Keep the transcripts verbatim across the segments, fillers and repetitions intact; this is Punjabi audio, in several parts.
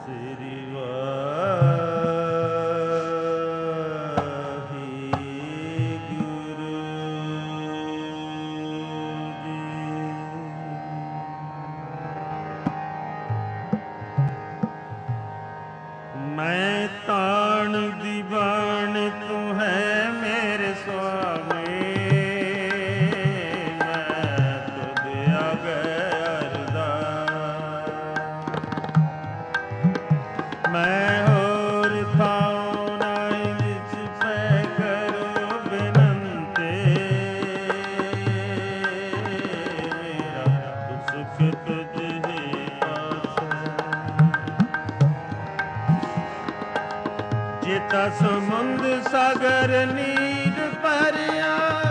ਸ੍ਰੀ ਵਾਹਿਗੁਰੂ ਜੀ। ਮੈਂ ਤਾਣ ਦੀ ਬਾਣ ਤੂੰ ਹੈ ਮੇਰੇ ਸੁਆਮੀ, ਮੈਂ ਤੁਧ ਆਗੇ ਅਰਦਾਸ। ਮੈਂ ਹੋਰ ਥਾਉ ਨਾਹੀ ਜਿਸ ਪੈ ਕਰੋ ਬਿਨੰਤੀ, ਮੇਰਾ ਸੁਖ ਤੁਝ ਹੀ ਪਾਸੈ। ਜਿਤਾ ਸਮੁੰਦ ਸਾਗਰ ਨੀਰ ਭਰਿਆ,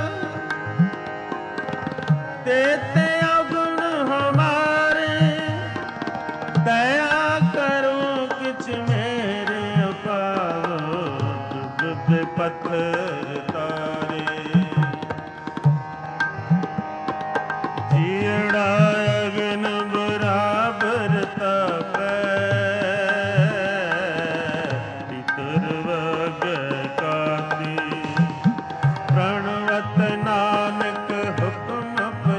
ਤੇਤੇ ਅਵਗੁਣ ਹਮਾਰੇ। ਦਇਆ ਕਰੋ ਕਿਛ ਮੇਰੇ ਅਪਾਵੋ, ਦੁੱਧ ਪੱਥਰ ਤਾਰੇ। ਜੀੜਾ ਅਗਨ ਬਰਾਬਰ ਤਪੈ, ਪ੍ਰਣਵਤ ਨਾਨਕ ਹੁਕਮ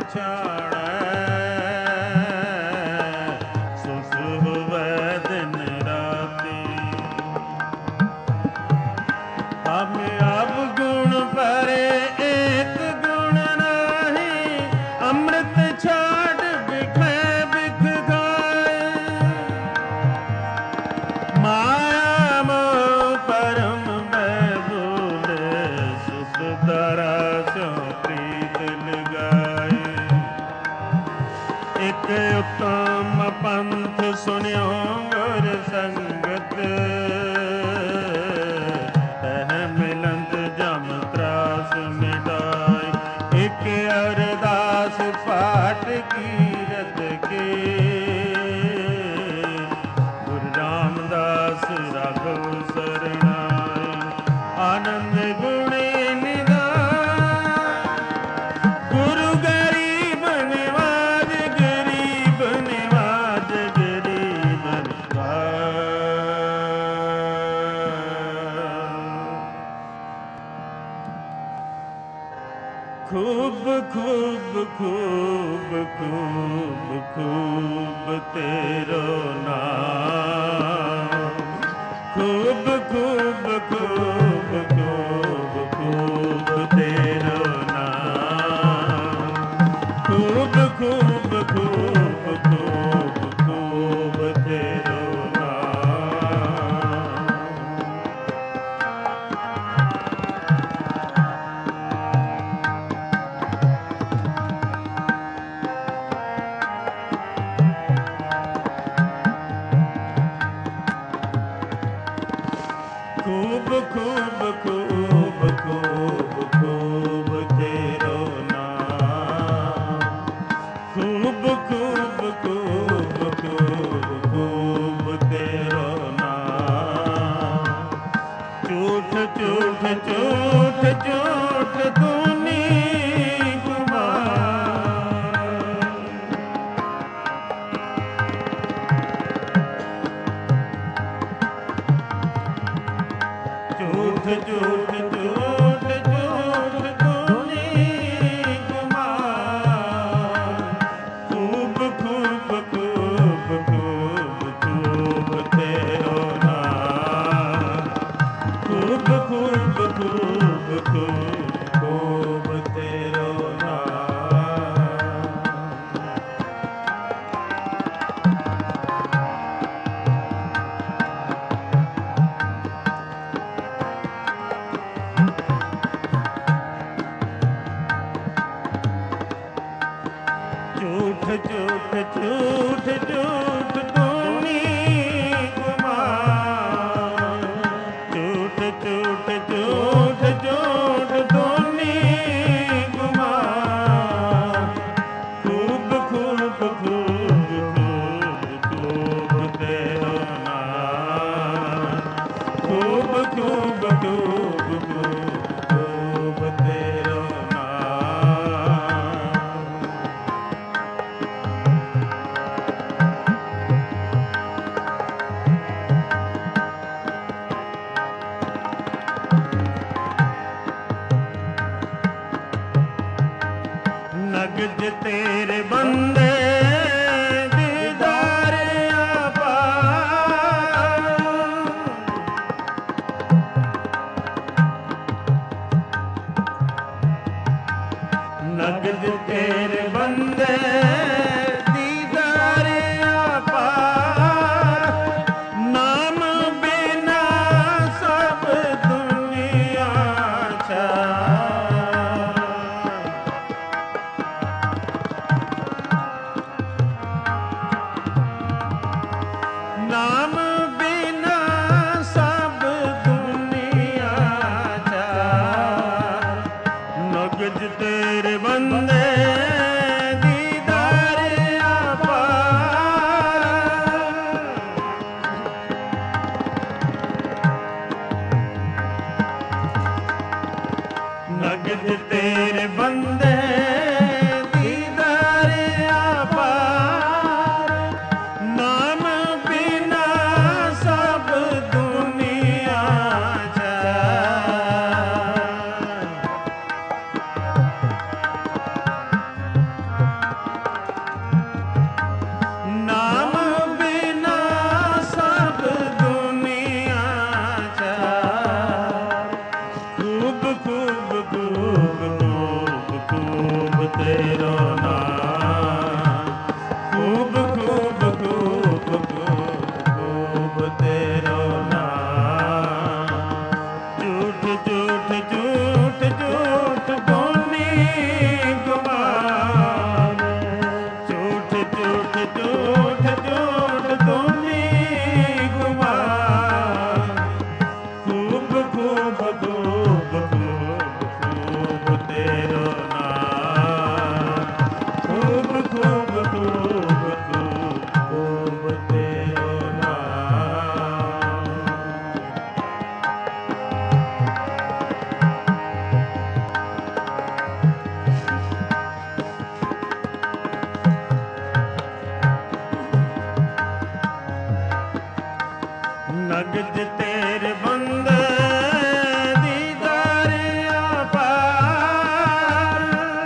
ਪਛਾਣੈ, ਸੋ ਸੁਭਵੈ ਦਿਨ ਰਾਤੀ। ਹਮ ਅਬ ਗੁਣ ਭਰੇ ਏਕ ਗੁਣ ਨਾਹੀ, ਅੰਮ੍ਰਿਤ ਛਾੜ ਬਿਖੈ ਬਿਖ ਗਾਏ। ਮਾਇਆ ਮੋਹ ਪਰਮ ਦਰਾ ਸਿਉ ਪ੍ਰੀਤ ਲਗਾਏ। ਇਕ ਉਤਮ ਪੰਥ ਸੁਨਿਓ ਗੁਰ ਸੰਗਤ, ਤਹ ਮਿਲੰਦ ਜਮ ਤਰਾਸ ਮਿਟਾਏ। ਇਕ ਅਰਦਾਸ ਪਾਠ ਕੀਰਤ ਕੇ, ਗੁਰੂ ਰਾਮਦਾਸ ਰਾਘਵ ਸਰਣਾਏ। ਆਨੰਦ ਗੁਣੇ खूब खूब खूब खूब खूब तेरो नाम। खूब खूब खूब खूब खूब तेरो नाम। खूब खूब खूब खूब खूब तेरो खूब खूब खूब खूब खूब तेरो नाम। खूब खूब खूब खूब खूब तेरो नाम। झूठ झूठ झूठ झूठ तूने झूठ झूठ झूठ झूठ तूने गुमान। खूब खूब खूब खूब खूब तेरो नाम। खूब खूब खूब खूब खूब तेरो ਤੇਰੇ ਬੰਦੇ ਦੀਦਾਰ ਅਪਾਰ, ਨਗਦ ਤੇਰੇ ਬੰਦੇ ਦੀਦਾਰ ਅਪਾਰ, ਨਾਮ ਬਿਨਾ ਸਭ ਦੁਨੀਆ ਛਾਰ, ਨਾਮ ਬਿਨਾ ਸਭ ਦੁਨੀਆ ਛਾਰ, ਨਗਦ ਤੇਰੇ ਬੰਦੇ ਦੀਦਾਰ ਅਪਾਰ, ਨਗਦ ਤੇਰੇ ਬੰਦੇ ਦੀਦਾਰ ਅਪਾਰ, ਨਾਮ ਬਿਨਾ ਸਭ ਦੁਨੀਆ ਛਾਰ, ਨਾਮ ਬਿਨਾ ਸਭ ਦੁਨੀਆ ਛਾਰ, ਖੂਬ ਖੂਬ ਖੂਬ ਖੂਬ ਖੂਬ ਤੇਰਾ ਨਾਮ, ਖੂਬ ਖੂਬ ਖੂਬ ਖੂਬ ਖੂਬ ਤੇਰਾ ਨਾਮ, ਝੂਠ ਝੂਠ ਝੂਠ ਝੂਠ ਬੋਨੀ ਗੁਮਾਨ, ਝੂਠ ਝੂਠ ਝੂਠ ਝੂਠ ਦੋਨੀ ਗੁਮਾਨ, ਖੂਬ ਖੂਬ ਖੂਬ ਖੂਬ ਖੂਬ ਤੇਰਾ ਨਾਮ, ਖੂਬ ਖੂਬ ਖੂਬ ਖੂਬ ਖੂਬ ਤੇਰਾ ਨਾਮ। ਨਗਦ ਤੇਰੇ ਬੰਦੇ ਦੀਦਾਰ ਅਪਾਰ,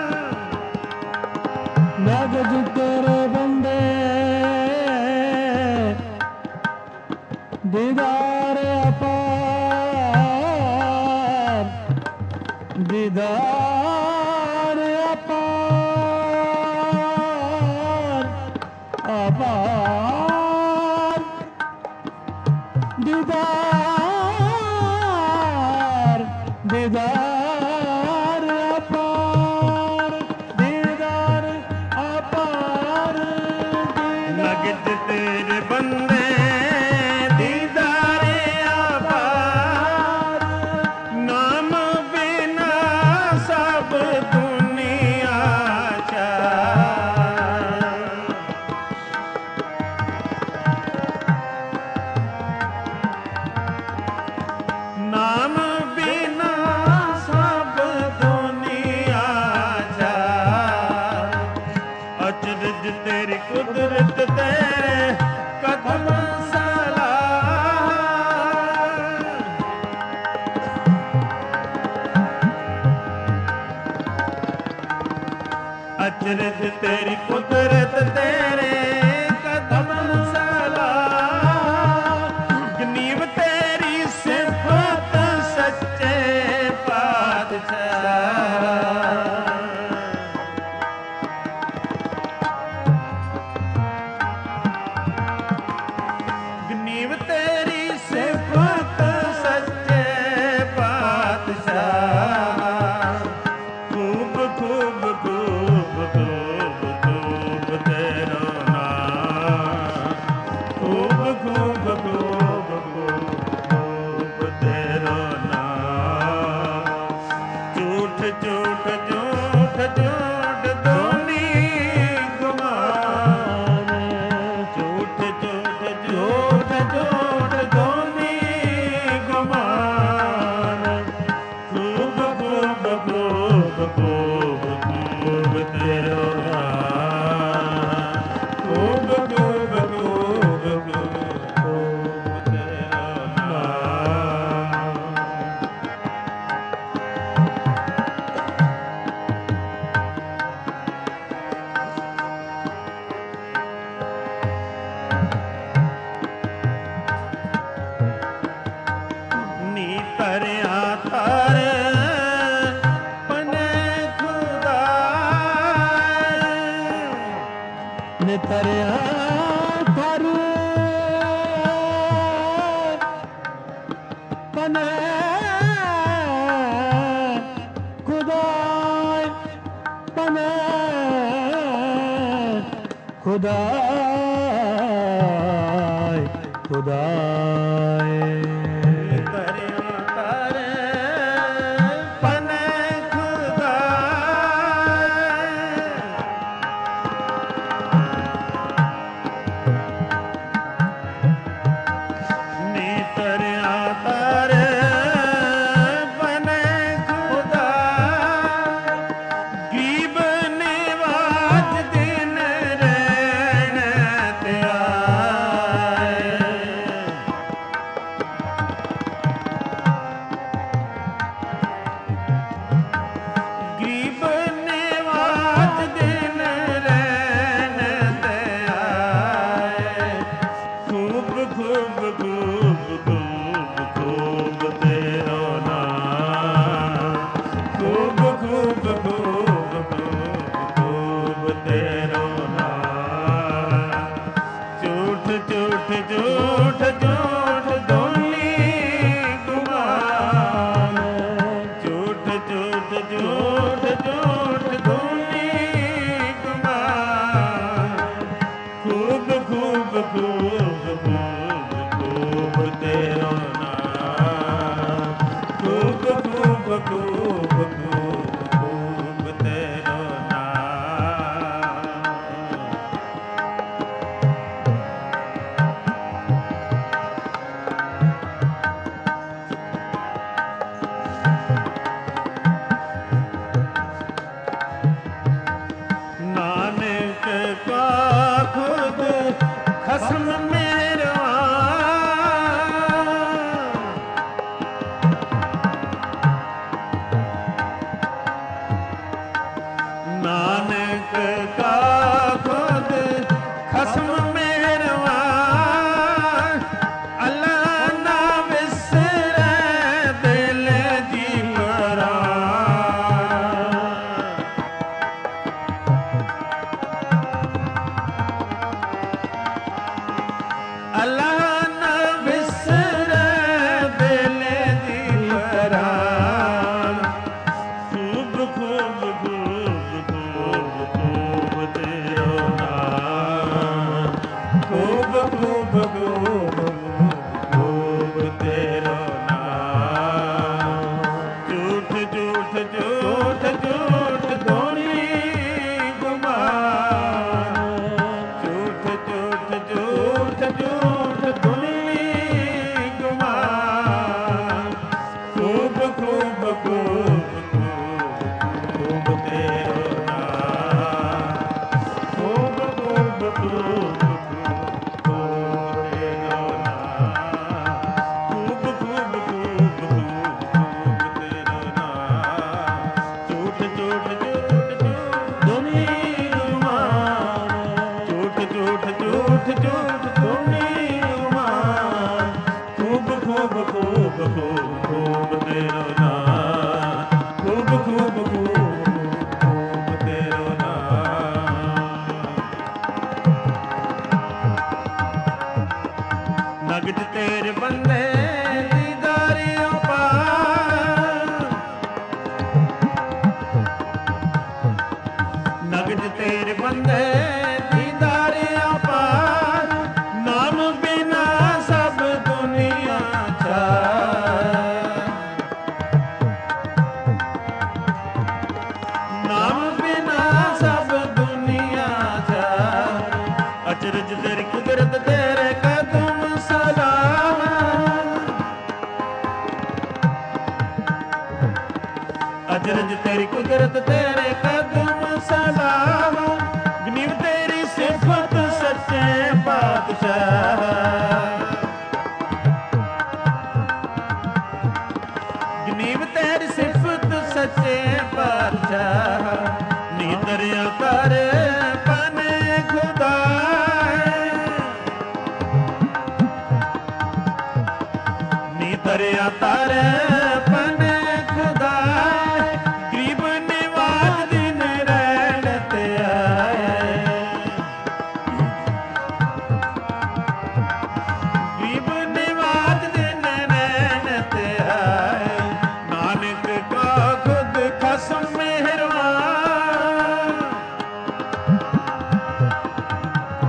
ਨਗਦ ਤੇਰੇ ਬੰਦੇ ਦੀਦਾਰ ਅਪਾਰ, ਦੀਦਾਰ ਅਪਾਰ, ਅਪਾਰ, ਦੀਦਾਰ, ਦੀਦਾਰ ਅਪਾਰ, ਦੀਦਾਰ ਅਪਾਰ, ਨਗਦ ਤੇਰੇ ਬੰਦੇ ਦੀਦਾਰ ਅਪਾਰ, ਨਾਮ ਬਿਨਾ ਸਭ ਦੁਨੀਆ ਛਾਰ, ਨਾਮ ਬਿਨਾ ਸਭ ਦੁਨੀਆ ਛਾਰ, ਅਚਰਜ ਤੇਰੀ ਕੁਦਰਤ ਤੇਰੇ ਕਦਮ ਸਲਾਹ, ਅਚਰਜ ਤੇਰੀ ਕੁਦਰਤ ਤੇਰੇ ਕਦਮ ਸਲਾਹ, ਗਨੀਮ ਤੇਰੀ ਸਿਫਤ ਸੱਚੇ ਪਾਤਸ਼ਾਹ, ਗਨੀਮ ਤੇਰੀ ਸਿਫਤ ਸੱਚੇ ਪਾਤਸ਼ਾਹ, ਖੂਬ ਖੂਬ ਖੂਬ ਖੂਬ ਖੂਬ ਤੇਰਾ ਨਾਮ, ਖੂਬ ਖੂਬ ਖੂਬ ਖੂਬ ਖੂਬ ਤੇਰਾ ਨਾਮ, ਝੂਠ ਝੂਠ ਝੂਠ ਝੂਠ ਦੋਨੀ ਗੁਮਾਨ, ਝੂਠ ਝੂਠ ਝੂਠ ਝੂਠ ਦੋਨੀ ਗੁਮਾਨ, ਖੂਬ ਖੂਬ ਖੂਬ ਖੂਬ ਖੂਬ ਤੇਰਾ ਨਾਮ, ਖੂਬ ਖੂਬ ਖੂਬ ਖੂਬ ਖੂਬ ਤੇਰਾ ਨਾਮ। ਖੁਦਾਏ ਖੁਦਾਏ ਤਰਿਆ ਤਰੇ ਪਨੇ ਖੁਦਾਏ ਨੀ ਤਰਿਆ ਤਰੇ ਪਨੇ ਖੁਦਾਏ ਗਰੀਬ ਨਿਵਾਜ ਦਿਨ ਰਹਿਣ ਤੇ ਆਏ ਗਰੀਬ ਨਿਵਾਜ ਦਿਨ ਰਹਿਣ ਤੇ ਆਏ ਖੂਬ ਖੂਬ ਖੂਬ ਖੂਬ ਖੂਬ ਤੇਰਾ ਨਾਮ ਖੂਬ ਖੂਬ ਖੂਬ ਖੂਬ ਖੂਬ ਤੇਰਾ ਨਾਮ ਝੂਠ ਝੂਠ ਝੂਠ ਝੂਠ ਦੋਨੀ ਗੁਮਾਨ ਝੂਠ ਝੂਠ ਝੂਠ ਝੂਠ ਦੋਨੀ ਗੁਮਾਨ ਖੂਬ ਖੂਬ ਖੂਬ ਖੂਬ ਖੂਬ ਤੇਰਾ ਨਾਮ ਖੂਬ ਖੂਬ ਖੂਬ ਖੂਬ ਖੂਬ ਤੇਰਾ ਨਾਮ ਨਾਨਕ ਕਾ ਖੁਦ ਖਸਮ ਮੇਰਾ ਨਾਨਕ ਕਾ ਖੁਦ ਖਸਮ ਮੇਰਾ ਅੱਲਾ ਨਾ ਵਿਸਰੈ ਦਿਲ ਜੀ ਪਰਾ ਅੱਲਾ ਨਾ ਵਿਸਰੈ ਦਿਲ ਦੀ ਪਰਾਨ ਖੂਬ ਖੂਬ ਖੂਬ ਖੂਬ ਖੂਬ ਤੇਰਾ ਨਾਮ ਖੂਬ ਖੂਬ ਖੂਬ ਖੂਬ ਤੇਰਾ ਨਾਮ ਝੂਠ ਝੂਠ ਝੂਠ ਝੂਠ ਦੋਨੀ ਗੁਮਾਨ ਝੂਠ ਝੂਠ ਝੂਠ ਝੂਠ ਦੋਨੀ ਗੁਮਾਨ ਖੂਬ ਖੂਬ ਖੂਬ ਖੂਬ ਤੇਰਾ ਨਾਮ ਖੂਬ ਖੂਬ ਖੂਬ ਖੂਬ ਤੇਰਾ ਨਾਮ ਖੂਬ ਖੂਬ ਖੂਬ ਖੂਬ ਤੇਰਾ ਨਾਮ ਝੂਠ ਝੂਠ ਝੂਠ ਝੂਠ ਦੋਨੀ ਗੁਮਾਨ ਝੂਠ ਝੂਠ ਝੂਠ ਝੂਠ ਦੋਨੀ ਗੁਮਾਨ ਖੂਬ ਖੂਬ ਖੂਬ ਖੂਬ ਖੂਬ ਤੇਰਾ ਨਾਮ ਖੂਬ ਖੂਬ ਖੂਬ ਖੂਬ ਤੇਰਾ ਨਾਮ ਨਗਦ ਤੇਰੇ ਬੰਦੇ ਦੀਦਾਰਿਓ ਪਾਰ ਨਗਦ ਤੇਰੇ ਬੰਦੇ ਦੀਦਾਰਿਓ ਪਾਰ ਨਾਮ ਬਿਨਾ ਸਭ ਦੁਨੀਆ ਛਾਰ ਨਾਮ ਬਿਨਾ ਸਭ ਦੁਨੀਆ ਛਾਰ ਅਚਰਜ ਤੇਰੀ ਕੁਦਰਤ ਤੇਰੇ ਕਦਮ ਸਲਾਮ ਅਚਰਜ ਤੇਰੀ ਕੁਦਰਤ ਤੇਰੇ ਕਦਮ ਸਲਾਮ ਗਨੀਵ ਤੇਰੀ ਸਿਫਤ ਸੱਚੇ ਪਾਤਸ਼ਾਹ ਗਨੀਵ ਤੇਰੀ ਸਿਫਤ ਸੱਚੇ ਪਾਤਸ਼ਾਹ ਨੀ ਦਰਿਆ ਕਰ ਪਨੇ ਖੁਦਾ ਨੀ ਦਰਿਆ ਤਰ ਪਨੇ ਖੁਦਾ ਗਰੀਬ ਨਿਵਾਜ ਦਿਨ ਰਹਿਣ ਤੇ ਆਏ ਗਰੀਬ ਨਿਵਾਜ ਦਿਨ ਰਹਿਣ ਤੇ ਆਏ ਨਾਨਕ ਕਾ ਖੁਦ ਖਸਮ ਮਿਹਰਬਾਨ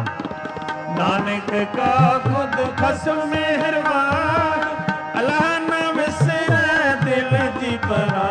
बस मेहरबान अल्लाह न विसरे दिल जी परा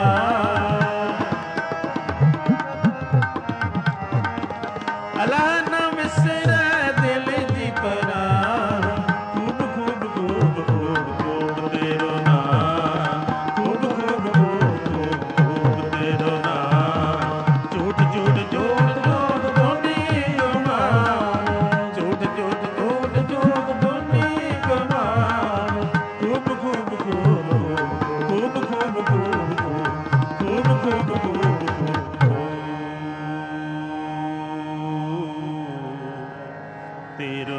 अल्लाह न विसरे दिल जी परा खूब खूब खूब खूब खूब तेरो नाम खूब खूब खूब खूब खूब तेरो नाम झूठ झूठ झूठ झूठ धोनी कमान झूठ झूठ झूठ झूठ धोनी कमान खूब खूब खूब खूब खूब खूब खूब खूब खूब तेरो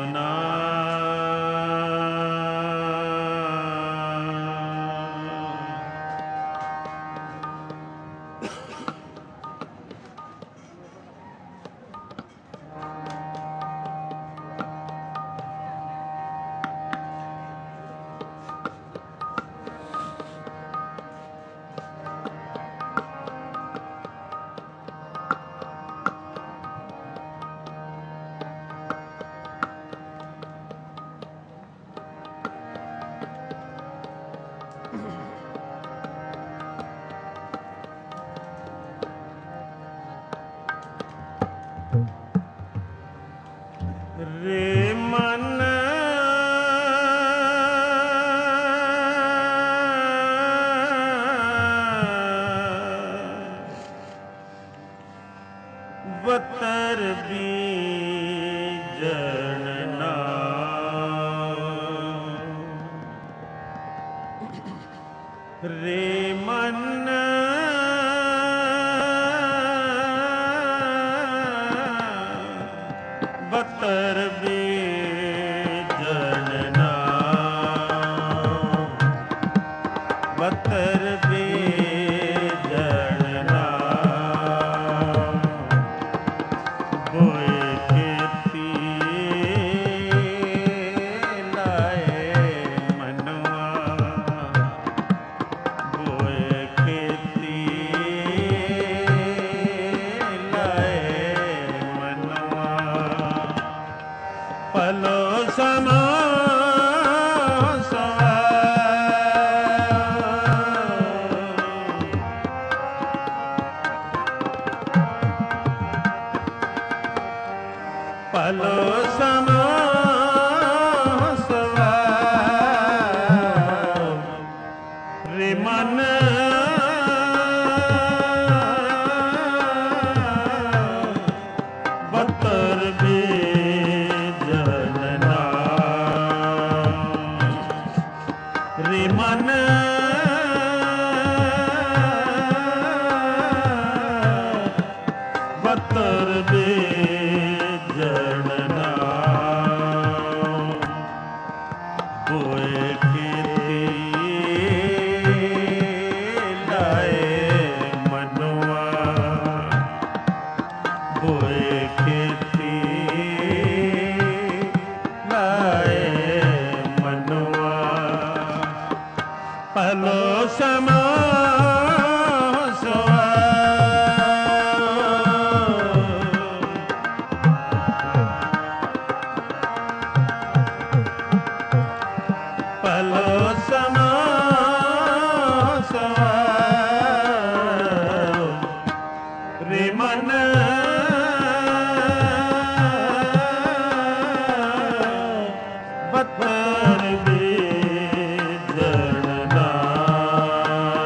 रे मन बतर बीजन ना रे मन बतर बीजन ना बतर बीजन ना बोए खेती लाए मनवा बोए खेती लाए मनवा पलो समा पलो समा रे मन बतर बीजन ना रे मन बतर बीजन ना बोए खेती लाए मनवा बोए खेती लाए मनवा पलो समा पलो समा रे मन बतर बीजन ना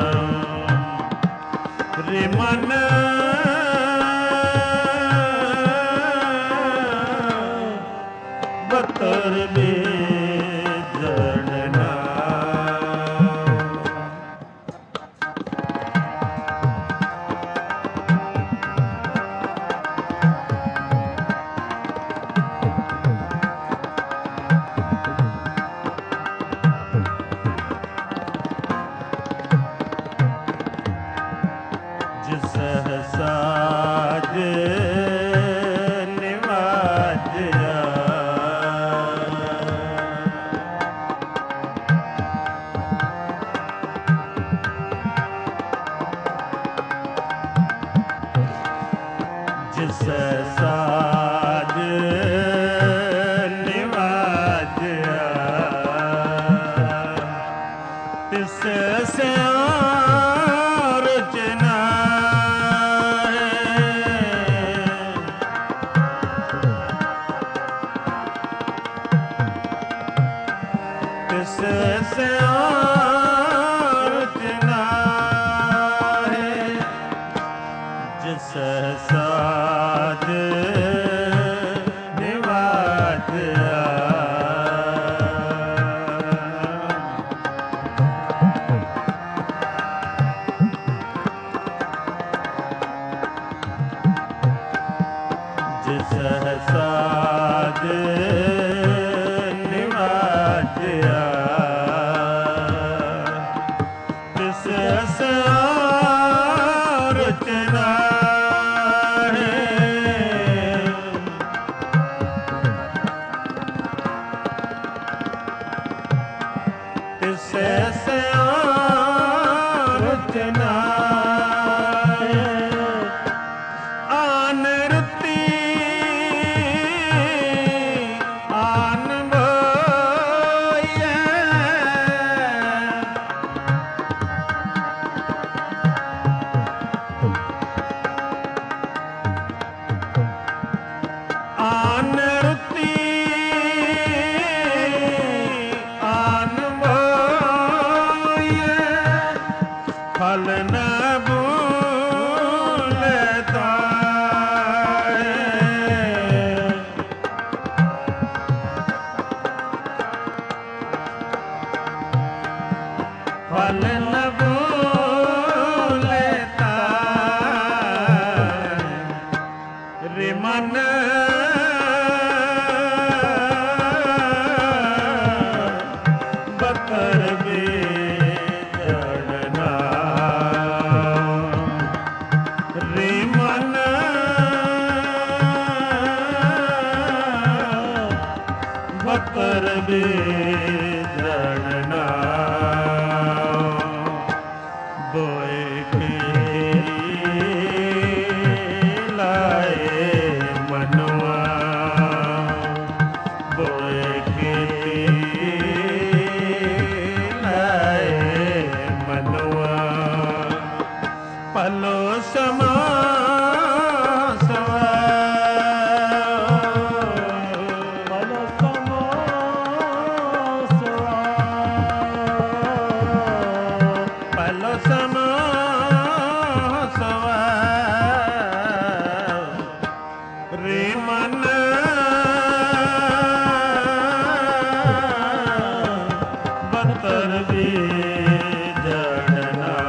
ਤਿਸ ਸਿਆਰ ਚਨਾਹੇ ਜਿਸ ਸਾਜ ਨਿਵਾਜਿਆ ਜਿਸ ਸਾਜ ਨਿਵਾਜਿਆ ਤਿਸ ਸਾਰ ਚਨਾਹੇ ਤਿਸ ਸਿਆਰ ਚਨਾਹੇ ਆਨ ਰੁੱਤੀ ਆਨ ਬੋਈਐ ਆਨ ਰੁੱਤੀ ਆਨ ਬੋਈਐ ਫਲ ਨ ਭੂਲੇ ਤਾਏ ਫਲ ਨ ਭੂਲੇ ਤਾਏ ਰੇ ਮਨ ਬਕਰ ਵੀ ਜੜਨਾ ਰੇ ਮਨ ਬਕਰ ਵੀ ਜੜਨਾ ਬੋਏ ਲਾਏ ਮਨਵਾ ਬੋਏ ਲਾਏ ਮਨਵਾ ਪਲੋ ਸਮਾ ਸਵਾ ਪਲੋ ਸਮਾ ਸਵਾ ਪਲੋ ਸਮਾ ਸਵਾ ਰੇ ਮਨ ਬਤਰ ਵੀ ਜੜਨਾ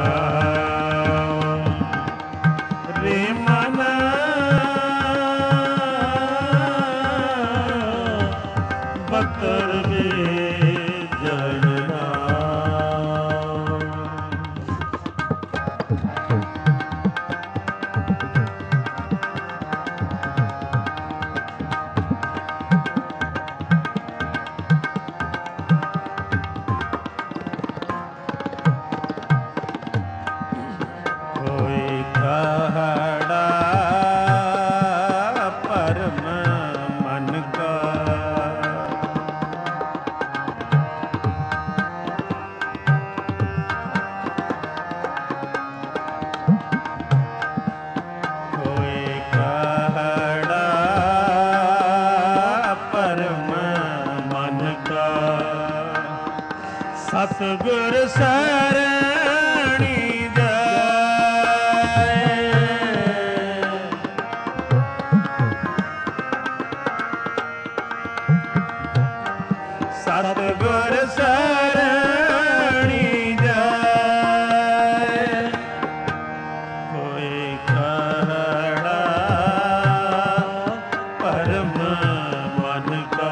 ਰੇ ਮਨ ਬਤਰ ਵੀ ਜੜਨਾ ਹੋਏ ਖੜਾ ਪਰਮ ਮਨ ਕਾ ਹੋਏ ਖੜਾ ਪਰਮ ਮਨ ਕਾ ਸਤਿਗੁਰ ਸਰਣੀ ਜਾਏ ਸਤਿਗੁਰ ਸਰਣੀ ਜਾਏ ਹੋਏ ਖੜਾ ਪਰਮ ਮਨ ਕਾ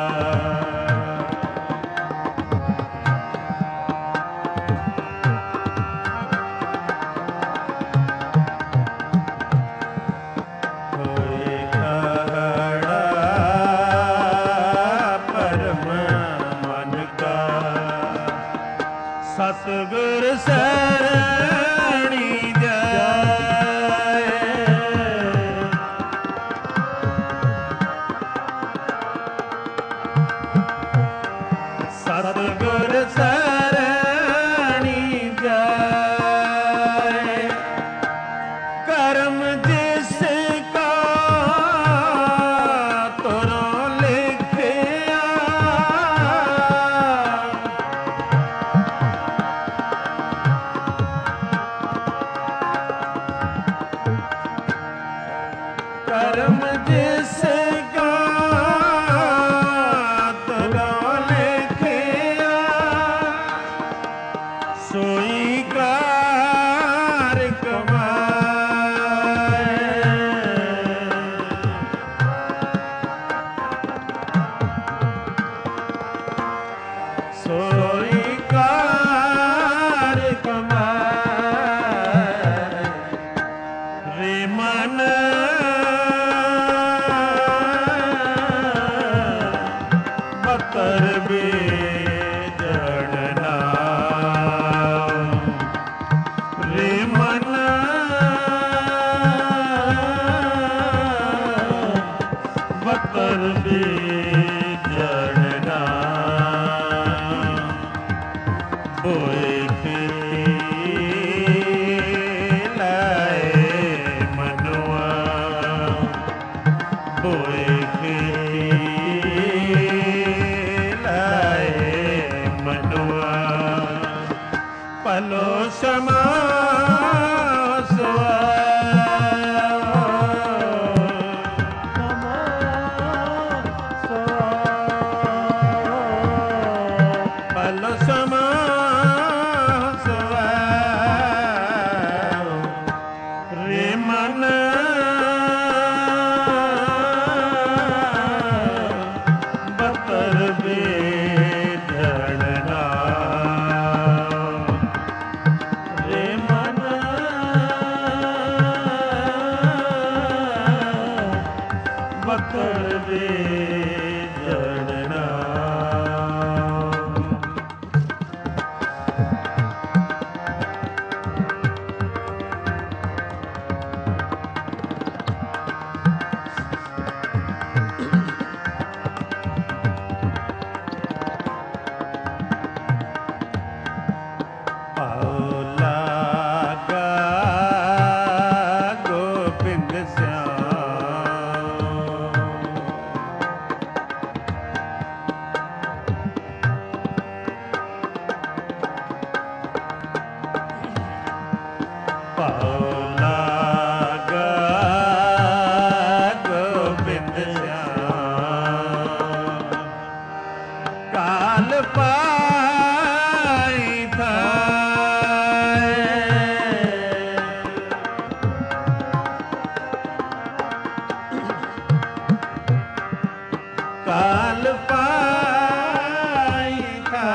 ਹੋਏ ਖੜਾ ਪਰਮ ਮਨ ਕਾ ਸਤਿਗੁਰ ਸਰਣੀ ਜਾਏ ਸਤਿਗੁਰ ਸਰਣੀ ਜਾਏ ਕਰਮ ਜਿਸ ਕਾ ਤੁਰੋਂ ਲਿਖਿਆ सोई कार कमाए रे मन बतर भी जड़ना रे मन बतर भी जड़ना बोए पलो समा सुआ पलो समा सुआ रे मन बतर बे बतर दे जड़ना पाओला गा गोविंद पाओला गा गोविंद श्याम काल पाई था काल पाई था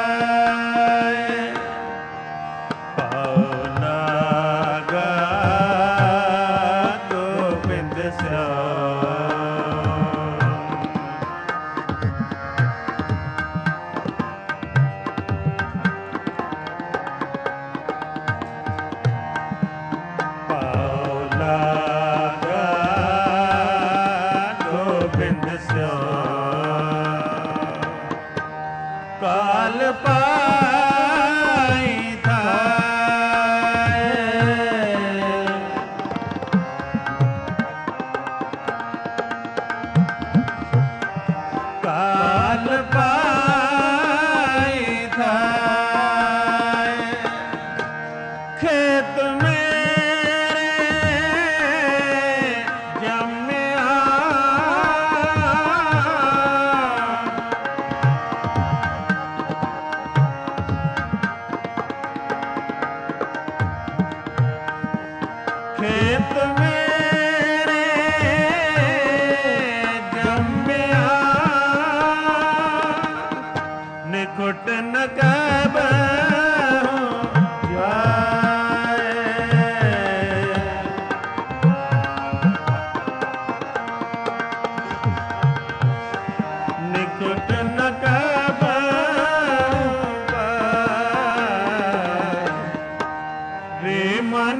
काल पाई था काल पाई था खेत मेरे जम्या खेत मेरे जम्या निकुट न कब जाए निकुट न कब रे मन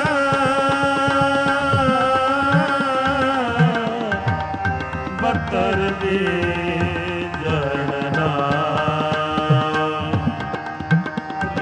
बतर दे जड़ना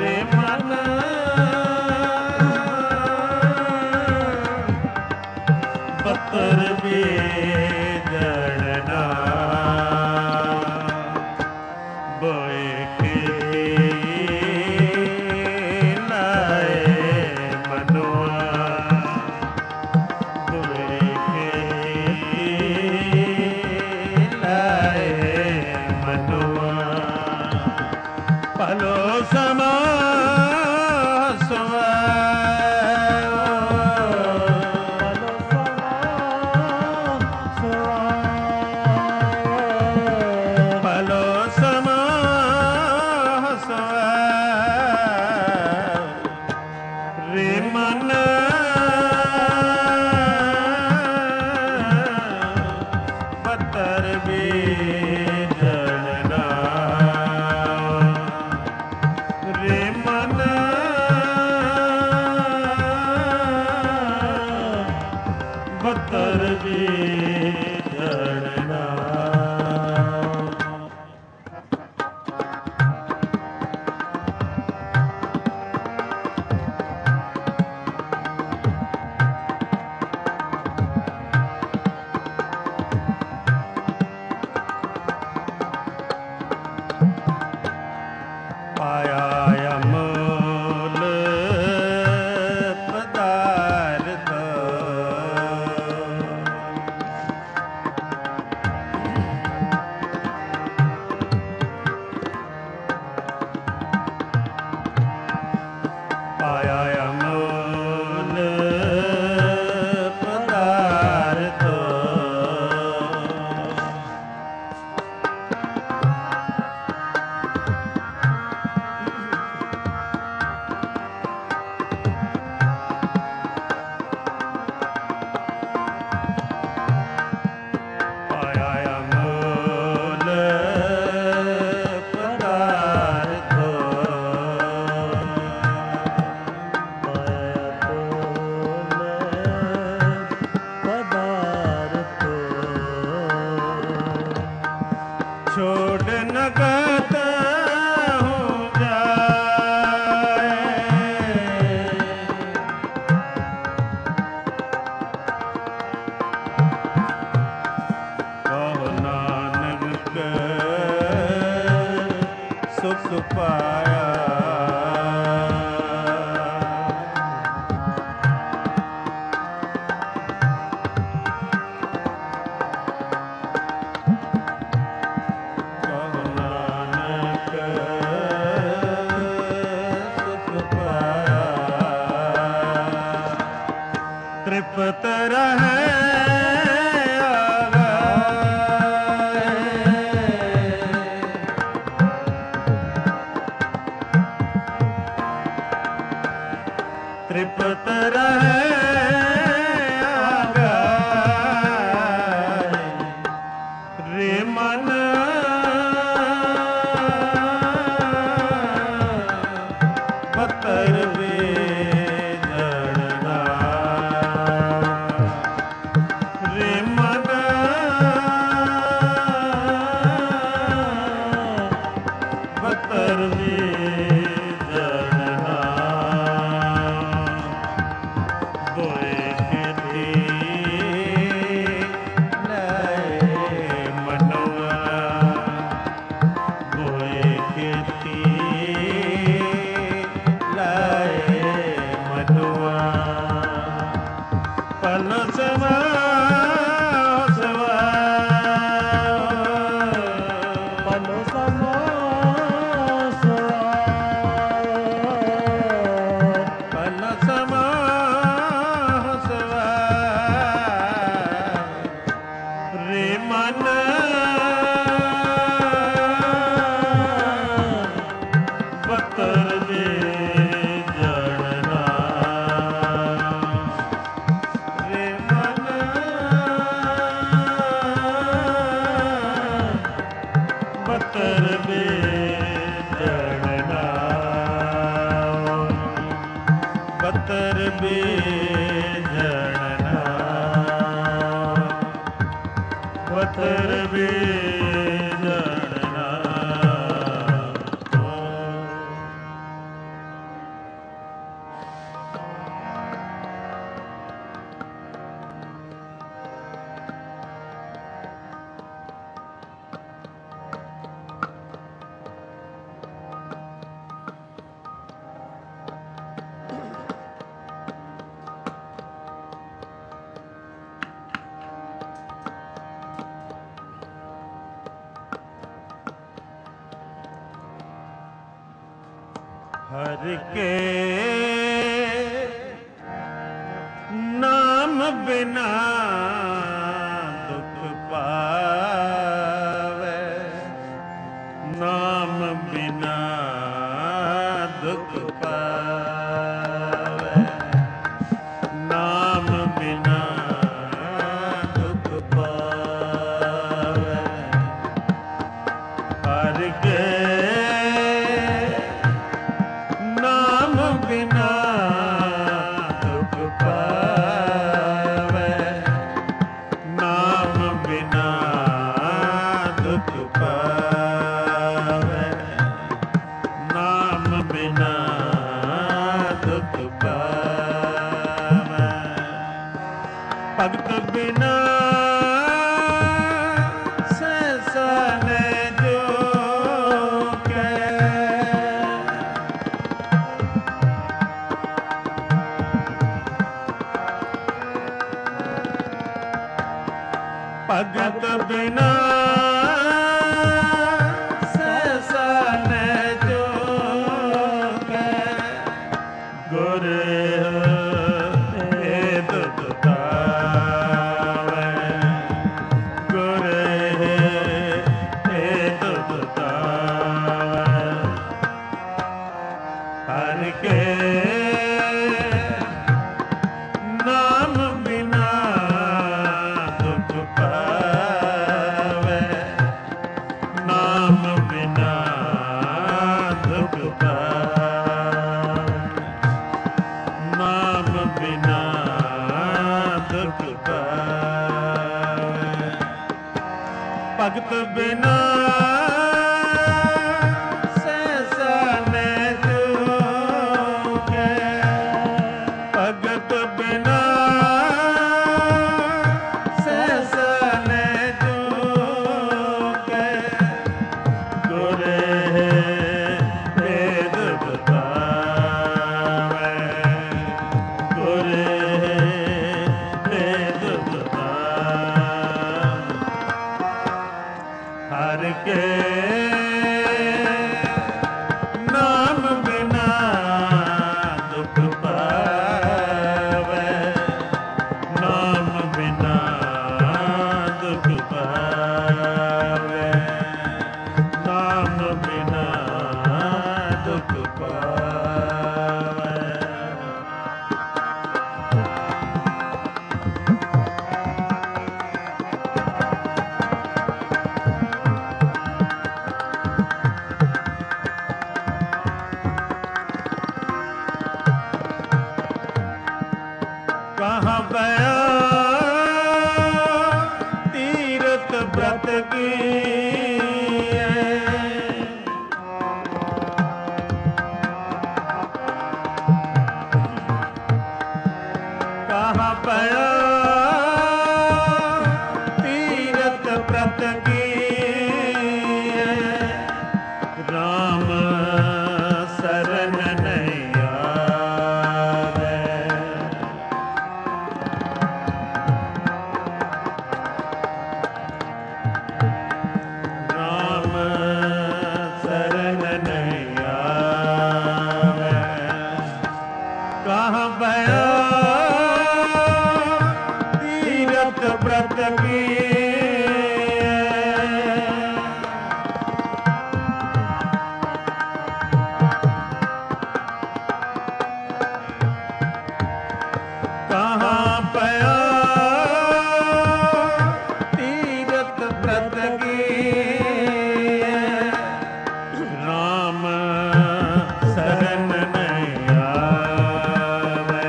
ਪਾਇਆ ਅਮੋਲ ਪਦਾਰਥ ਪਾਇਆ ਅਮੋਲ ਪਦਾਰਥ छोड़ नगत हो जाए कहो नानक सुख पाया तृप्त रहे तृप्त रहे रे मन बतर हर के नाम बिना दुख पावे, नाम बिना दुख पावे, नाम बिना दुख पावे। हर के नाम बिना दुख पावे, नाम बिना दुख पावे, नाम बिना दुख पावे। भगत बिना सहसा ने जो कह, ਬਿਨਾ ਸਹਿਸਾ ਨ ਜੋਗੈ ਗੁਰ ਭੇਦ ਬਤਾਵੈ ਗੁਰ ਭੇਦ ਬਤਾਵੈ ਹਰਿ ਕੇ ਨਾਮ ਬਿਨਾ ਦੁਖ ਪਾਵੈ ਨਾਮ ਬਿਨਾ ਦੁਖ ਪਾਵੈ ਨਾਮ ਬਿਨਾ ਦੁਖ ਪਾਵੈ ਭਗਤ ਬਿਨਾ ਸਹਿਸਾ ਨ ਜੋਗੈ ਭਗਤ ਬਿਨਾ ਸਹਿਸਾ ਨ ਜੋਗੈ ਗੁਰ ਭੇਦ ਬਤਾਵੈ ਗੁਰ ਭੇਦ ਬਤਾਵੈ ਹਰਿ ਕੇ ਨਾਮ ਬਿਨਾ ਦੁਖ ਪਾਵੈ ਨਾਮ ਬਿਨਾ ਦੁਖ ਪਾਵੈ ਨਾਮ ਬਿਨਾ ਦੁਖ ਪਾਵੈ ਕਹਾਂ ਬਇਆ ਤੀਰਥ ਬ੍ਰਤ ਕੀਏ ਕਹਾਂ ਬਇਆ ਤੀਰਥ ਬ੍ਰਤ ਕੀਏ ਰਾਮ ਸਰਨ ਨਹੀਂ ਆਵੈ ਰਾਮ ਸਰਨ ਨਹੀਂ ਆਵੈ ਕਹਾਂ ਬਇਆ ਤੀਰਥ ਬ੍ਰਤ ਕੀਏ ਕਹਾਂ ਪਿਆ ਤੀਰਥ ਬ੍ਰਤ ਕੀਏ ਰਾਮ ਸਰਨ ਨਹੀਂ ਆਵੈ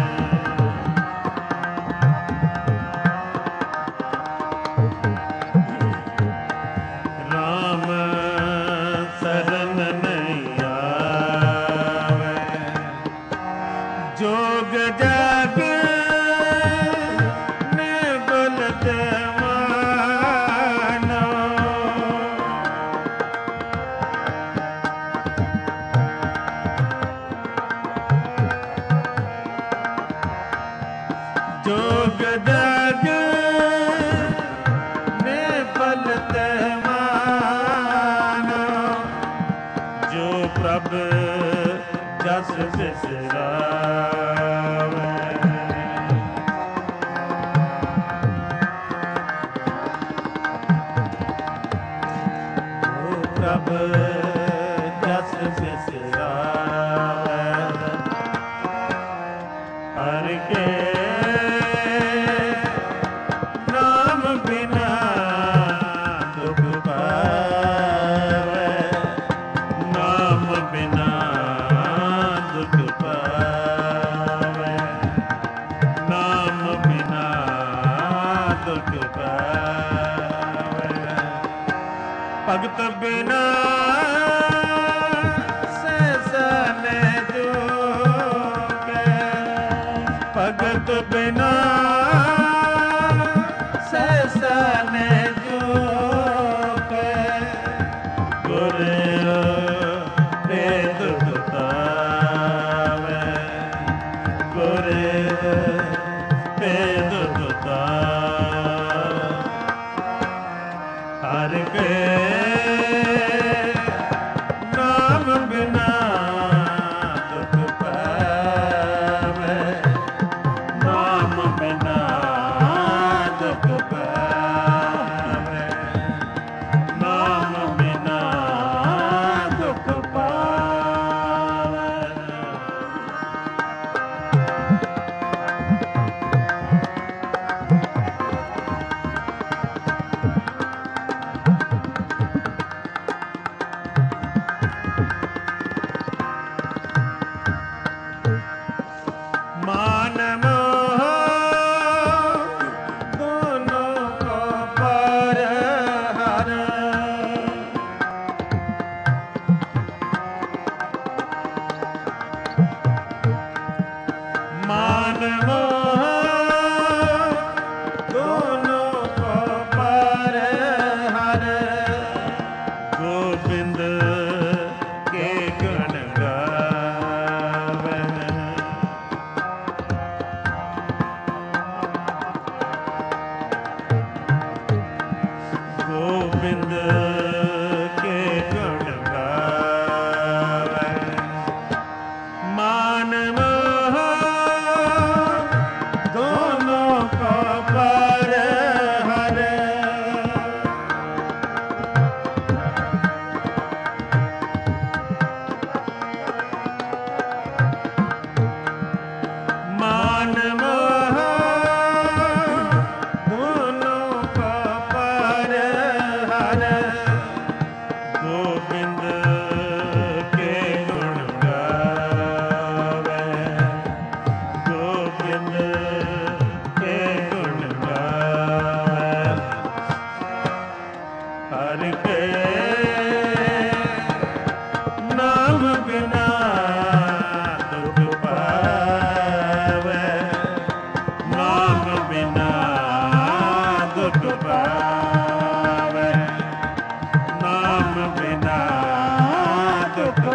ਰਾਮ ਸਰਨ ਨਹੀਂ ਆਵੈ ਜੋਗ ਜਗ ਨੇ ਬਲਤ ਮਾਨੋ ਜੋਗ ਜਗ ਨੇ ਬਲਤ ਮਾਨੋ ਜੋ ਪ੍ਰਭ ਜਸ ਬਿਸਰਾਵੈ ਜੋ ਪ੍ਰਭ ਜਸ ਬਿਸਰਾਵੈ ਹਰਿ ਕੇ ਨਾਮ ਬਿਨਾ ਦੁਖ ਪਾਵੈ ਨਾਮ ਬਿਨਾ ਦੁਖ ਪਾਵੈ ਨਾਮ ਬਿਨਾ ਦੁਖ ਪਾਵੈ ਭਗਤ ਬਿਨਾ ਸਹਿਸਾ ਨ ਜੋਗੈ ਭਗਤ ਬਿਨਾ ਸਹਿਸਾ ਨ ਜੋਗੈ ਗੁਰ ਭੇਦ ਬਤਾਵੈ ਗੁਰ ਭੇਦ ਬਤਾਵੈ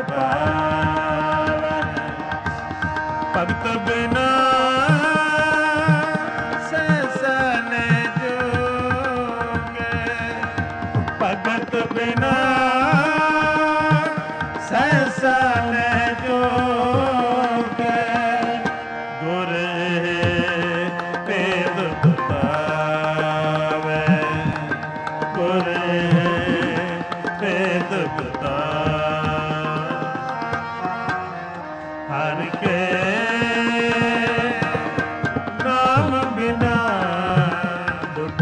ਪਾਵੈ। ਭਗਤ ਬਿਨਾ ਸੈਸਨ ਜੋਗੇ, ਭਗਤ ਬਿਨਾ ਸੈਸਨ ਜੋਗੇ, ਗੁਰ ਭੇਦ ਬਤਾਵੇ, ਗੁਰ ਭੇਦ ਬਤਾਵੇ। ਹਰਿ ਕੇ ਨਾਮ ਬਿਨਾ ਦੁਖ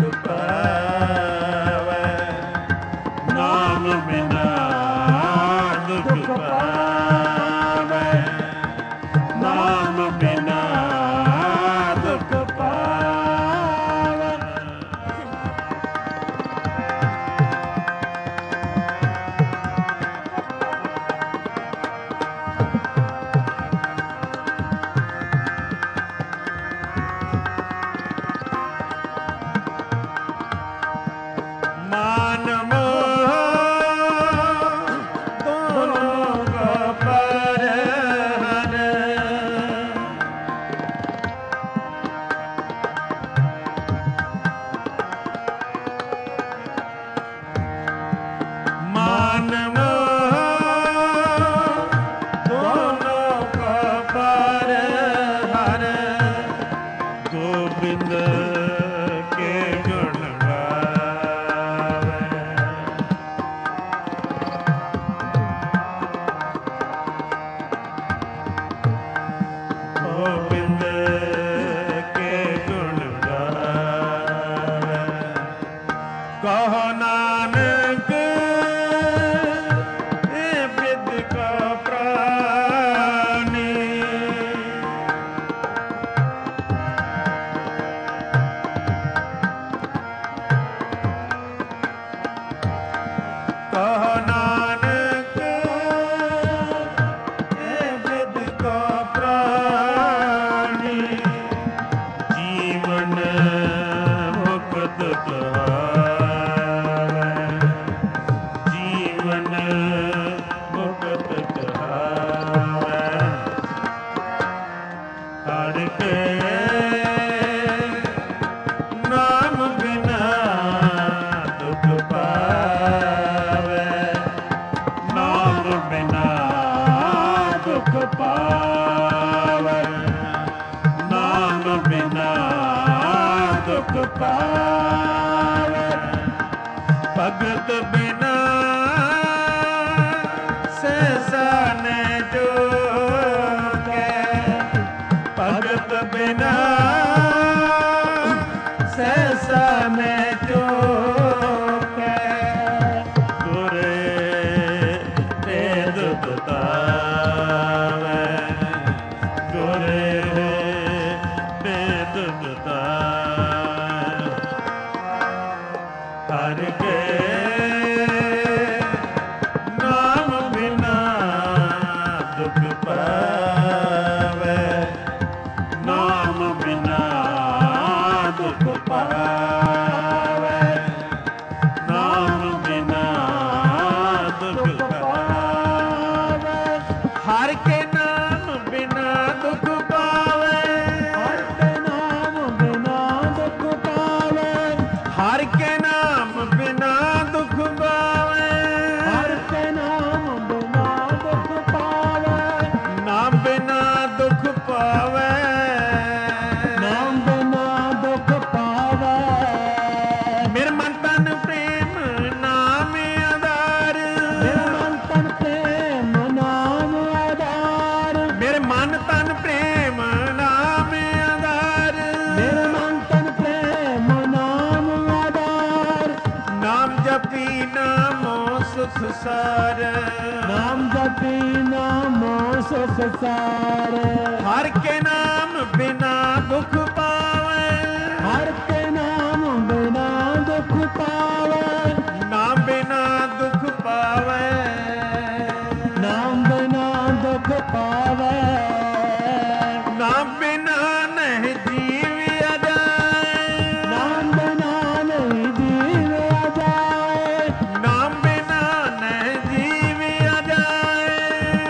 ਪਾਵੈ, ਨਾਮ ਬਿਨਾ ਦੁਖ ਪਾਵੈ, ਨਾਮ ਬਿਨਾ ਦੁਖ ਪਾਵੈ। ਮਾਨ ਮੋਹ ਦੋਨੋਂ ਕੋ ਪਰਹਨ, ਮਾਨ ਮੋਹ ਦੋਨੋਂ ਕੋ ਪਰਹਨ, ਗੋਬਿੰਦ ਕੇ ਗੁਣ ਗਾਵੇ। ਗੋਬਿੰਦ ਕੇ ਗੁਣ ਗਾਵੇ। ਕਹੋ ਨਾਨਕ ਇਹ ਬਿਦ ਕਾ ਪ੍ਰਾਨੀ, ਕਹੋ ਨਾਨਕ ਇਹ ਬਿਦ ਕਾ ਪ੍ਰਾਨੀ, ਜੀਵਨ ਮੁਕਤ ਕਹਾਵੇ, ਜੀਵਨ ਮੁਕਤ ਕਹਾਵੇ। ਹਰਿ ਕੇ ਨਾਮ ਬਿਨਾ ਦੁਖ ਪਾਵੈ, ਨਾਮ ਬਿਨਾ ਦੁਖ ਪਾਵੈ, ਨਾਮ ਬਿਨਾ ਦੁਖ ਪਾਵੈ। ਭਗਤ ਬਿਨਾ ਸੈਸਨ ਜੋਗੇ, ਭਗਤ ਬਿਨਾ ਸੈਸਨ ਜੋਗੇ, ਗੁਰ ਭੇਦ ਬਤਾਵੇ, ਗੁਰ ਭੇਦ ਬਤਾਵੇ। ਹਰਿ ਕੇ ਨਾਮ ਬਿਨਾ ਦੁਖ ਪਾਵੈ, ਨਾਮ ਬਿਨਾ ਦੁਖ ਪਾਵੈ, ਨਾਮ ਬਿਨਾ ਦੁਖ ਪਾਵੈ। ਹਰਿ ਕੇ ਨਾਮ ਬਿਨਾ ਦੁਖ ਪਾਵੈ, ਹਰਿ ਕੇ ਨਾਮ ਬਿਨਾ ਦੁਖ ਪਾਵੈ, ਹਰਿ ਕੇ ਨਾਮ ਬਿਨਾ ਦੁਖ ਪਾਵੈ, ਹਰਿ ਕੇ ਨਾਮ ਬਿਨਾ ਦੁਖ ਪਾਵੈ, ਨਾਮ ਬਿਨਾ ਦੁਖ ਪਾਵੈ, ਨਾਮ ਬਿਨਾ ਦੁਖ ਪਾਵੈ। ਮੇਰੇ ਮਨ ਤਨ ਪ੍ਰੇਮ ਨਾਮ ਆਧਾਰ, ਮੇਰੇ ਮਨ ਤਨ ਪ੍ਰੇਮ ਨਾਮ ਆਧਾਰ, ਮੇਰੇ ਮਨ ਤਨ ਪ੍ਰੇਮ ਨਾਮ ਆਧਾਰ, ਮੇਰੇ ਮਨ ਤਨ ਪ੍ਰੇਮ ਨਾਮ ਆਧਾਰ। ਨਾਮ ਜਪੀ ਨਾਮੋ ਸੁਖ ਸਾਰ, ਨਾਮ ਜਪੀ ਨਾਮੋ ਸੁਖ ਸਾਰ, ਹਰਿ ਕੇ ਨਾਮ ਬਿਨਾ ਦੁਖ ਪਾਵੈ, ਹਰਿ ਕੇ ਨਾਮ ਬਿਨਾ ਦੁਖ ਪਾਵੈ, ਨਾਮ ਬਿਨਾ ਦੁਖ ਪਾਵੈ, ਨਾਮ ਬਿਨਾ ਦੁਖ ਪਾਵੈ, ਨਾਮ ਬਿਨਾ ਨਹੀਂ ਜੀਵਿਆ ਜਾਏ, ਨਾਮ ਬਿਨਾ ਨਹੀਂ ਜੀਵਿਆ ਜਾਏ, ਨਾਮ ਬਿਨਾ ਨਹੀਂ ਜੀਵਿਆ ਜਾਏ,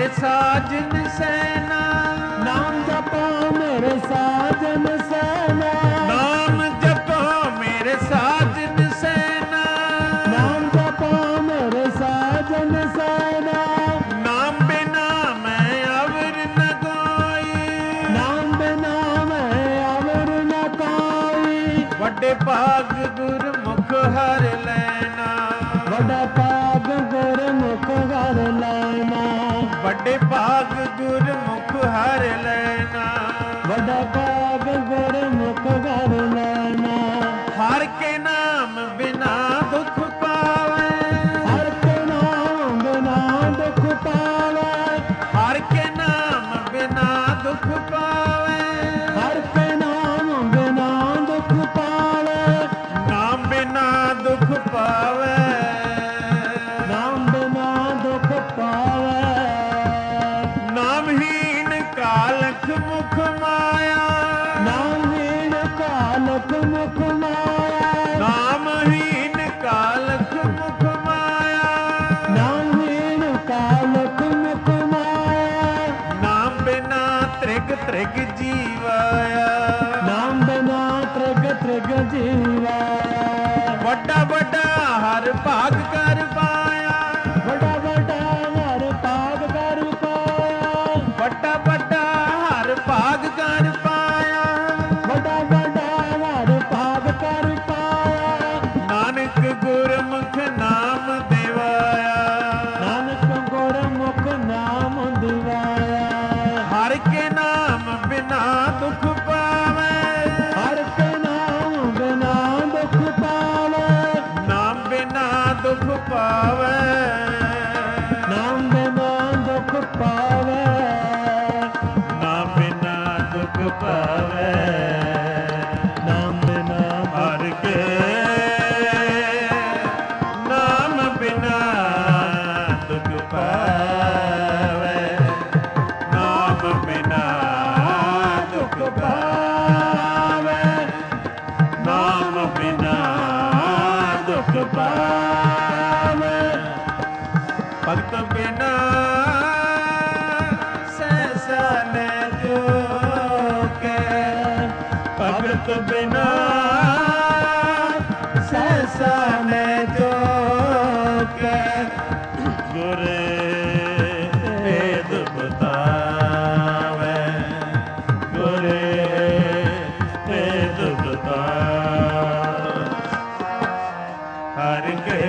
ਸਾਜਨ ਸੈਨਾ ਨਾਮ ਜਪੋ ਮੇਰੇ ਸਾਜਨ ਸੈਨਾ ਨਾਮ ਜਪੋ ਮੇਰੇ ਸਾਜਨ ਸੈਨਾ ਨਾਮ ਜਪੋ ਮੇਰੇ ਸਾਜਨ ਸੈਨਾ ਨਾਮ ਬਿਨਾ ਮੈਂ ਅਵਰ ਨ ਕੋਈ ਨਾਮ ਬਿਨਾ ਮੈਂ ਅਵਰ ਨ ਕੋਈ ਵੱਡੇ ਭਾਗ ਗੁਰਮੁਖ ਹਰ ਲੈਣਾ ਵੱਡਾ ਭਾਗ ਗੁਰਮੁਖ ਹਰ ਲੈਣਾ ਵੱਡੇ ਭਾਗ ਗੁਰਮੁਖ ਹਰ ਲੈਣਾ ਵੱਡਾ ਭਾਗ ਗੁਰਮੁਖ ਹਰ ਲੈਣਾ ਹਰ ਕੇ ਨਾਮ ਬਿਨਾ ਦੁਖ ਪਾਵੇ ਹਰ ਕੇ ਨਾਮ ਬਿਨਾ ਦੁਖ ਪਾਵੇ ਹਰ ਕੇ ਨਾਮ ਬਿਨਾ ਦੁਖ ਪਾਵੇ ਹਰ ਕੇ ਨਾਮ ਬਿਨਾ ਦੁਖ ਪਾਵੇ ਨਾਮ ਬਿਨਾ ਦੁਖ ਪਾਵੇ ਨਾਮ ਬਿਨਾ ਦੁਖ ਪਾਵੇ ਨਾਮਹੀਨ ਕਾਲਖ ਮੁਖ ਮਾਇਆ ਨਾਮਹੀਨ ਕਾਲਖ ਮੁਖ ਮਾਇਆ ਨਾਮਹੀਨ ਕਾਲਖ ਮੁਖ ਮਾਇਆ ਨਾਮਹੀਨ ਕਾਲਖ ਮੁਖ ਮਾਇਆ ਨਾਮ ਬਿਨਾ ਤ੍ਰਿਗ ਤ੍ਰਿਗ ਜੀਵਾਇਆ ਨਾਮ ਬਿਨਾ ਤ੍ਰਿਗ ਤ੍ਰਿਗ ਜੀਵਾਇਆ ਵੱਡਾ ਵੱਡਾ ਹਰ ਭਾਗ ਕਰ ਪਾਇਆ ਵੱਡਾ ਵੱਡਾ ਹਰ ਭਾਗ ਕਰ ਪਾਇਆ ਵੱਡਾ ਵੱਡਾ ਹਰ ਭਾਗ ਕਰ ਪਾਇਆ ਵੱਡਾ ਵੱਡਾ ਹਰ ਭਾਗ ਕਰ ਪਾਇਆ ਨਾਨਕ ਗੁਰਮੁਖ ਨਾਮ ਦਿਵਾਇਆ ਨਾਨਕ ਗੁਰਮੁਖ ਨਾਮ ਦਿਵਾਇਆ ਹਰ ਕੇ ਨਾਮ ਬਿਨਾ ਦੁਖ ਪਾਵੇ ਹਰ ਕੇ ਨਾਮ ਬਿਨਾ ਦੁਖ ਪਾਵੇ ਨਾਮ ਬਿਨਾ ਦੁਖ ਪਾਵੇ ਨਾਮ ਬਿਨਾ ਦੁਖ ਪਾਵੇ ਨਾਮ ਬਿਨਾ ਦੁਖ ਪਾਵੇ ਨਾਮ ਬਿਨਾ ਹਰ ਕੇ ਨਾਮ ਬਿਨਾ ਦੁਖ ਪਾਵੇ ਨਾਮ ਬਿਨਾ ਦੁਖ ਪਾਵੇ ਨਾਮ ਬਿਨਾ ਦੁਖ ਪਾਵੇ ਭਗਤ ਬਿਨਾ ਸੈਸਾ ਨੇ ਜੋ ਕੇ ਭਗਤ ਬਿਨਾ ਸੈਸਾ ਨੇ ਜੋ ਕੇ ਗੁਰੇ ਭੇਦ ਬਤਾਵੇ ਗੁਰੇ ਭੇਦ ਬਤਾਵੇ ਹਰ ਕੇ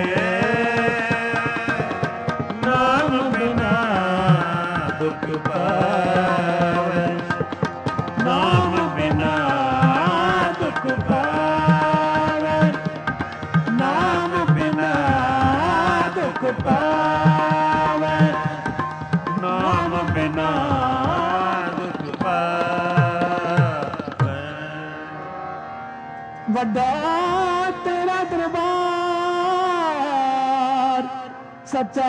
ਨਾਮ ਬਿਨਾ ਦੁਖ ਪਾਵੇ ਨਾਮ ਬਿਨਾ ਦੁਖ ਪਾਵੇ ਨਾਮ ਬਿਨਾ ਦੁਖ ਪਾਵੇ ਨਾਮ ਬਿਨਾ ਦੁਖ ਪਾਵੇ ਵੱਡਾ ਤੇਰਾ ਦਰਬਾਰ ਸੱਚਾ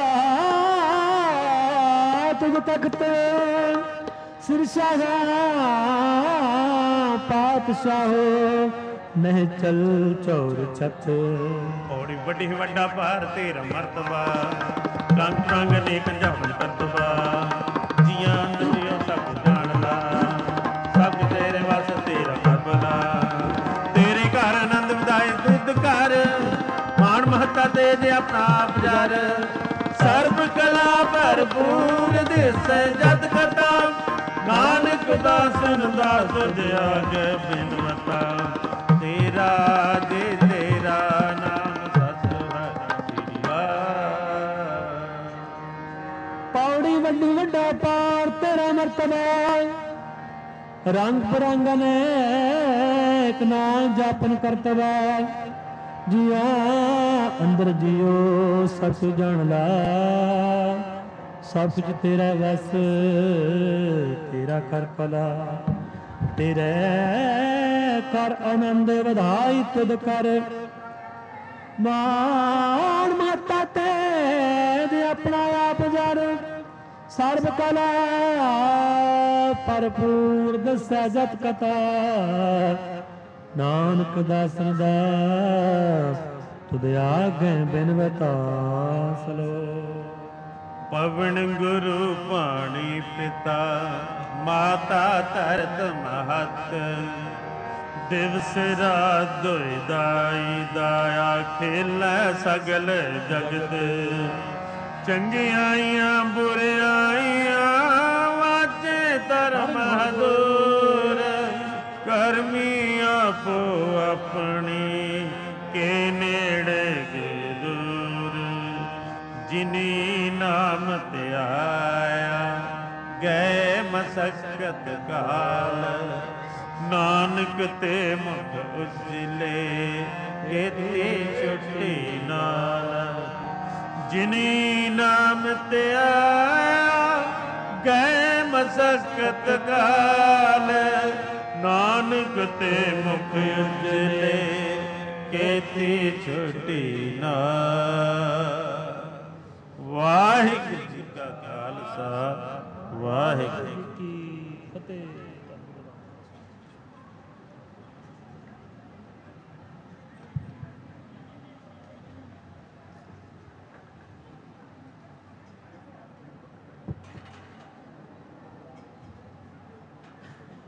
ਤੁਝ ਤਖਤ ਸਿਰ ਸ਼ਾਹਾਂ ਪਾਤਸ਼ਾਹੋ ਨਹੀਂ ਚਲ ਚੌਰ ਛਤ ਔੜੀ ਵੱਡੀ ਵੱਡਾ ਭਾਰ ਤੇਰਾ ਮਰਤਬਾ ਰੰਗ ਰੰਗ ਅਨੇਕ ਜਪਨ ਕਰਤਬਾ ਜੀਆਂ ਦੁਨੀਆ ਸਭ ਜਾਣਦਾ ਸਭ ਤੇਰੇ ਵਸ ਤੇਰਾ ਕਰਬਲਾ ਤੇਰੇ ਘਰ ਆਨੰਦ ਵਿਦਾਏ ਦੁੱਧ ਕਰ ਮਾਣ ਮਹੱਤਾ ਤੇਜ ਆਪਣਾ ਆਪ ਜਰ ਸਰਬ ਕਲਾ ਭਰਪੂਰ ਦਿਸੈ ਜਦ ਕਥਾ ਨਾਨਕ ਦਾਸਨ ਦਾਸ ਦਿਆਗੇ ਬਿਨਵਤਾ ਤੇਰਾ ਜੇ ਤੇਰਾ ਨਾਮ ਸਤ ਹਰਿ ਪੌੜੀ ਵੱਡੀ ਵੱਡਾ ਪਾਰ ਤੇਰਾ ਮਰਤਬਾ ਰੰਗ ਬਰੰਗ ਅਨੇਕ ਨਾਮ ਜਾਪਨ ਕਰਤਵਾ ਜੀਆ ਅੰਦਰ ਜਿਉ ਸਚ ਜਾਣਦਾ ਸਭ ਕੁਝ ਤੇਰਾ ਵਸ ਤੇਰਾ ਕਰ ਭਲਾ ਤੇਰੇ ਕਰ ਆਨੰਦ ਵਧਾਈ ਤੁਧ ਕਰ ਮਾਣ ਮਾਤਾ ਤੇ ਆਪਣਾ ਆਪ ਜਰ ਸਰਬ ਕਲਾ ਭਰਪੂਰ ਦਸੈ ਜਤ ਕਥਾ ਨਾਨਕ ਦਾਸਨ ਦਾਸ ਤੁਧ ਆਗੇ ਬਿਨ ਬਤਾ ਸਲੋ ਪਵਨ ਗੁਰੂ ਪਿਤਾ ਮਾਤਾ ਧਰਤ ਮਹਤ ਦਿਵਸ ਰਾਤ ਦੁਇ ਦਾਈ ਦਾਇਆ ਖੇਲੈ ਸਗਲ ਜਗਤ ਚੰਗਿਆਈਆਂ ਬੁਰਿਆਈਆਂ ਵਾਜੇ ਧਰਮ ਹਦੂਰ ਕਰਮੀ ਆਪੋ ਆਪਣੀ ਕੇ ਨੇੜੇ ਕੇ ਦੂਰ ਜਿਨੀ ਨਾਮ ਧਿਆਇਆ ਗਏ ਮਸਕਤ ਕਾਲ ਨਾਨਕ ਤੇ ਮੁਖ ਉਜਲੇ ਕੀਤੀ ਛੁੱਟੀ ਨਾਲ ਜਿਨੀ ਨਾਮ ਧਿਆਇਆ ਗਏ ਮਸਕਤ ਕਾਲ ਨਾਨਕ ਤੇ ਮੁਖ ਉਜਲੇ ਕੀਤੀ ਛੁੱਟੀ ਨਾਲ। ਵਾਹਿਗੁਰੂ ਜੀ ਕਾ ਖਾਲਸਾ ਵਾਹਿਗੁਰੂ ਜੀ ਕੀ ਫਤਿਹ।